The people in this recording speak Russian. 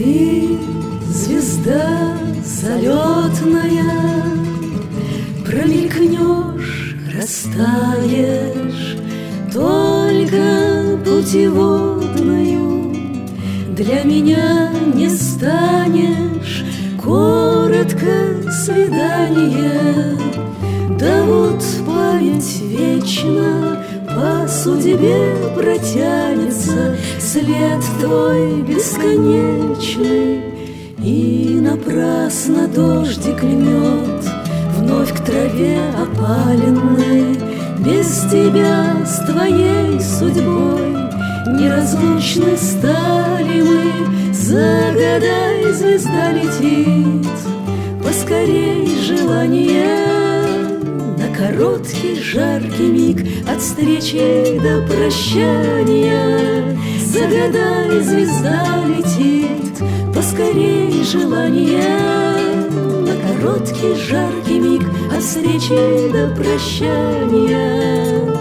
Ты звезда залетная, промелькнешь, растаешь, только путеводною для меня не станешь. Коротко свидание, да вот память вечна по судьбе протянется, след твой бесконечный. И напрасно дождик льнет вновь к траве опаленной. Без тебя с твоей судьбой неразлучны стали мы. Загадай, звезда летит, поскорей желание, на короткий жаркий миг от встречи до прощания. Загадай, звезда летит, поскорей желание, на короткий жаркий миг от встречи до прощания.